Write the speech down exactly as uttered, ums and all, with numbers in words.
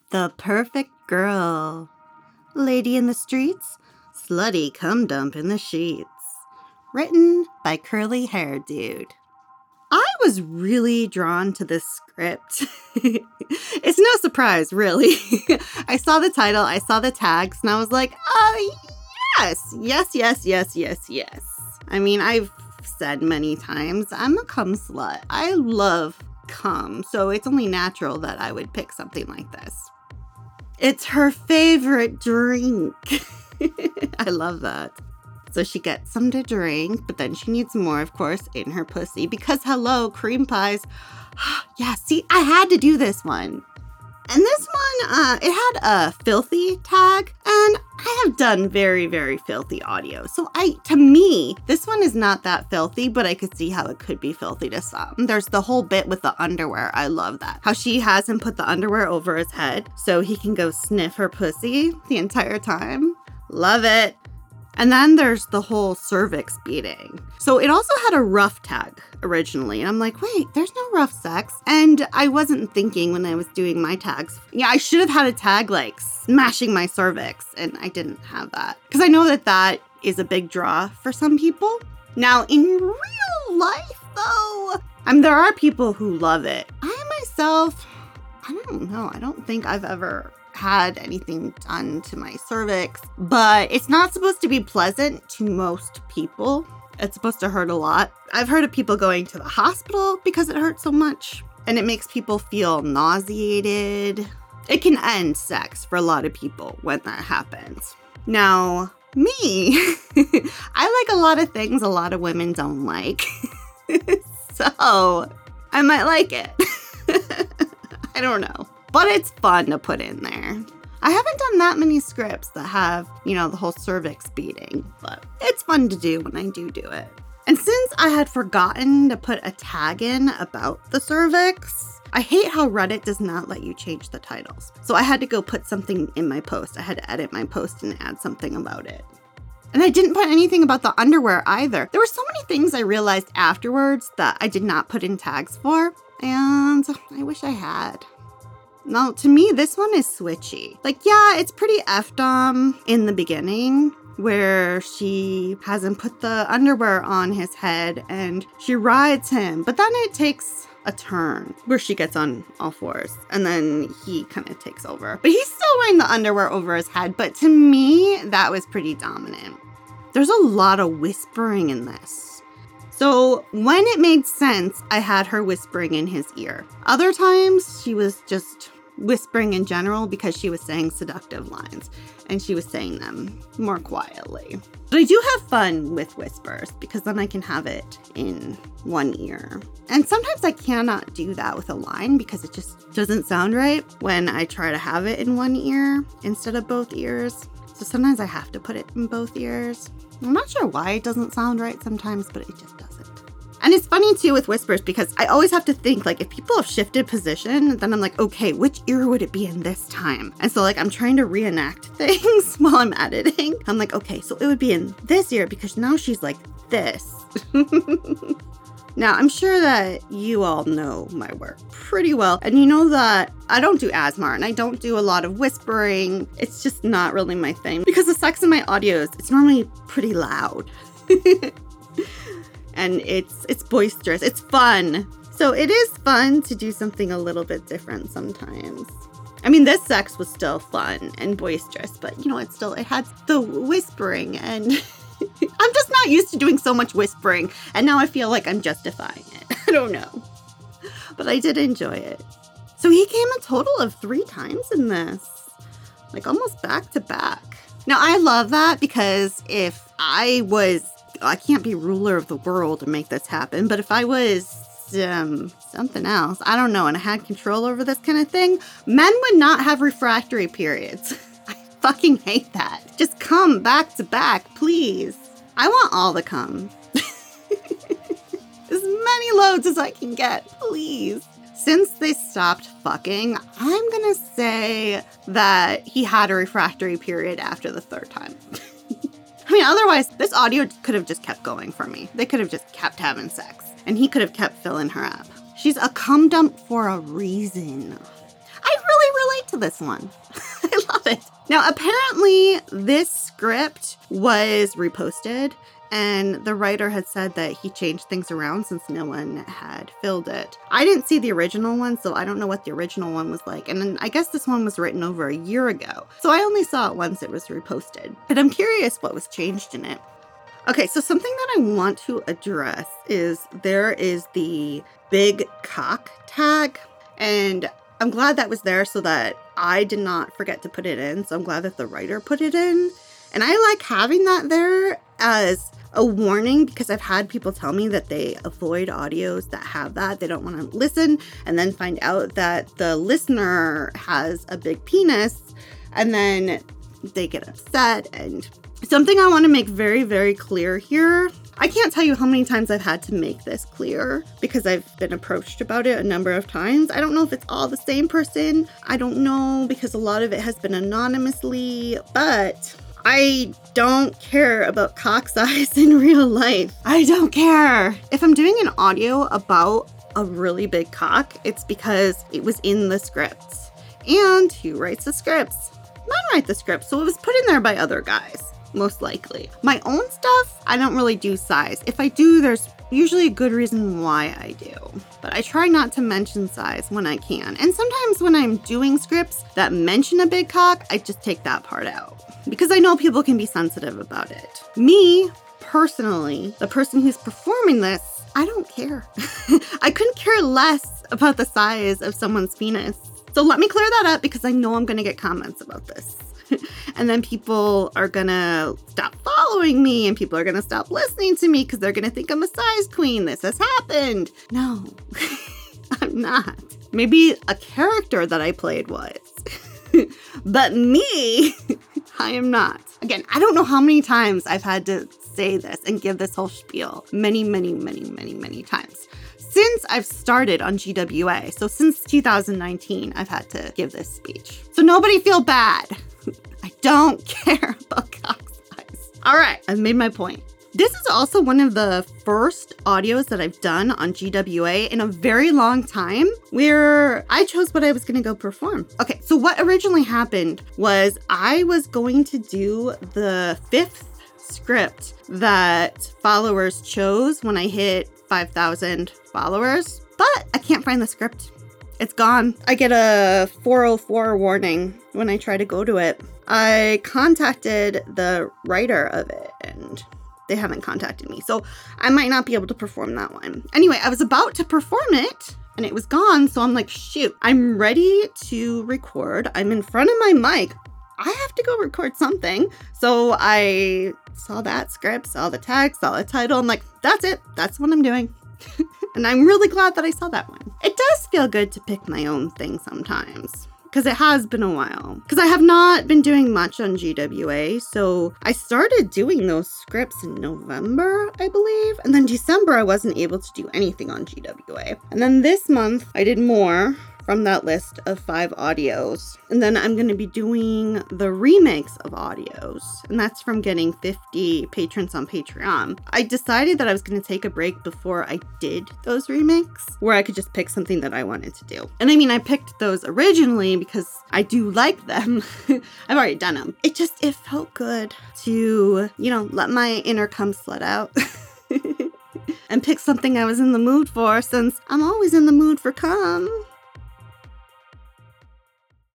The Perfect Girl. Lady in the Streets, Slutty Cum Dump in the Sheets. Written by Curly Hair Dude. I was really drawn to this script. It's no surprise, really. I saw the title, I saw the tags, and I was like, oh, yes, yes, yes, yes, yes, yes. I mean, I've said many times, I'm a cum slut. I love cum, so it's only natural that I would pick something like this. It's her favorite drink. I love that. So she gets some to drink, but then she needs more, of course, in her pussy. Because, hello, cream pies. Yeah, see, I had to do this one. And this one, uh, it had a filthy tag. And I have done very, very filthy audio. So I, to me, this one is not that filthy, but I could see how it could be filthy to some. There's the whole bit with the underwear. I love that. How she has him put the underwear over his head so he can go sniff her pussy the entire time. Love it. And then there's the whole cervix beating. So it also had a rough tag originally. And I'm like, wait, there's no rough sex. And I wasn't thinking when I was doing my tags. Yeah, I should have had a tag like smashing my cervix. And I didn't have that. Because I know that that is a big draw for some people. Now, in real life, though, I mean, there are people who love it. I myself, I don't know. I don't think I've ever had anything done to my cervix, but it's not supposed to be pleasant to most people. It's supposed to hurt a lot. I've heard of people going to the hospital because it hurts so much, and it makes people feel nauseated. It can end sex for a lot of people when that happens. Now, me, I like a lot of things a lot of women don't like. So, I might like it. I don't know. But it's fun to put in there. I haven't done that many scripts that have, you know, the whole cervix beating, but it's fun to do when I do do it. And since I had forgotten to put a tag in about the cervix, I hate how Reddit does not let you change the titles. So I had to go put something in my post. I had to edit my post and add something about it. And I didn't put anything about the underwear either. There were so many things I realized afterwards that I did not put in tags for, and I wish I had. Now, to me, this one is switchy. Like, yeah, it's pretty F-dom in the beginning where she has him put the underwear on his head and she rides him. But then it takes a turn where she gets on all fours and then he kind of takes over. But he's still wearing the underwear over his head. But to me, that was pretty dominant. There's a lot of whispering in this. So when it made sense, I had her whispering in his ear. Other times, she was just whispering in general because she was saying seductive lines and she was saying them more quietly. But I do have fun with whispers because then I can have it in one ear. And sometimes I cannot do that with a line because it just doesn't sound right when I try to have it in one ear instead of both ears. So sometimes I have to put it in both ears. I'm not sure why it doesn't sound right sometimes, but it just doesn't. And it's funny too with whispers because I always have to think like if people have shifted position, then I'm like, okay, which ear would it be in this time? And so like I'm trying to reenact things while I'm editing. I'm like, okay, so it would be in this ear because now she's like this. Now, I'm sure that you all know my work pretty well. And you know that I don't do A S M R and I don't do a lot of whispering. It's just not really my thing because the sex in my audios, it's normally pretty loud. And it's it's boisterous. It's fun. So it is fun to do something a little bit different sometimes. I mean, this sex was still fun and boisterous, but you know, it still, it had the whispering and I'm just not used to doing so much whispering. And now I feel like I'm justifying it. I don't know. But I did enjoy it. So he came a total of three times in this, like almost back to back. Now I love that because if I was I can't be ruler of the world to make this happen, but if I was um, something else, I don't know, and I had control over this kind of thing, men would not have refractory periods. I fucking hate that. Just come back to back, please. I want all the cum. As many loads as I can get, please. Since they stopped fucking, I'm gonna say that he had a refractory period after the third time. I mean, otherwise, this audio could have just kept going for me. They could have just kept having sex. And he could have kept filling her up. She's a cum dump for a reason. I really relate to this one. I love it. Now, apparently this script was reposted, and the writer had said that he changed things around since no one had filled it. I didn't see the original one, so I don't know what the original one was like. And then I guess this one was written over a year ago. So I only saw it once it was reposted. But I'm curious what was changed in it. Okay, so something that I want to address is there is the big cock tag. And I'm glad that was there so that I did not forget to put it in. So I'm glad that the writer put it in. And I like having that there as a warning because I've had people tell me that they avoid audios that have that. They don't want to listen and then find out that the listener has a big penis and then they get upset. And something I want to make very, very clear here. I can't tell you how many times I've had to make this clear because I've been approached about it a number of times. I don't know if it's all the same person. I don't know because a lot of it has been anonymously, but I don't care about cock size in real life. I don't care. If I'm doing an audio about a really big cock, it's because it was in the scripts. And who writes the scripts? Men write the scripts, so it was put in there by other guys. Most likely. My own stuff, I don't really do size. If I do, there's usually a good reason why I do. But I try not to mention size when I can. And sometimes when I'm doing scripts that mention a big cock, I just take that part out. Because I know people can be sensitive about it. Me, personally, the person who's performing this, I don't care. I couldn't care less about the size of someone's penis. So let me clear that up because I know I'm going to get comments about this. And then people are gonna stop following me and people are gonna stop listening to me because they're gonna think I'm a size queen. This has happened. No, I'm not. Maybe a character that I played was. But me, I am not. Again, I don't know how many times I've had to say this and give this whole spiel. Many, many, many, many, many times. Since I've started on G W A, so since two thousand nineteen, I've had to give this speech. So nobody feel bad. I don't care about cock size. All right, I've made my point. This is also one of the first audios that I've done on G W A in a very long time where I chose what I was going to go perform. Okay, so what originally happened was I was going to do the fifth script that followers chose when I hit five thousand followers, but I can't find the script. It's gone. I get a four oh four warning when I try to go to it. I contacted the writer of it and they haven't contacted me. So I might not be able to perform that one. Anyway, I was about to perform it and it was gone. So I'm like, shoot, I'm ready to record. I'm in front of my mic. I have to go record something. So I saw that script, saw the text, saw the title. I'm like, that's it. That's what I'm doing. And I'm really glad that I saw that one. It does feel good to pick my own thing sometimes. Because it has been a while. Because I have not been doing much on G W A. So I started doing those scripts in November, I believe. And then December, I wasn't able to do anything on G W A. And then this month, I did more from that list of five audios. And then I'm going to be doing the remakes of audios. And that's from getting fifty patrons on Patreon. I decided that I was going to take a break before I did those remakes, where I could just pick something that I wanted to do. And I mean, I picked those originally because I do like them. I've already done them. It just, it felt good to, you know, let my inner cum slut out. And pick something I was in the mood for, since I'm always in the mood for cum.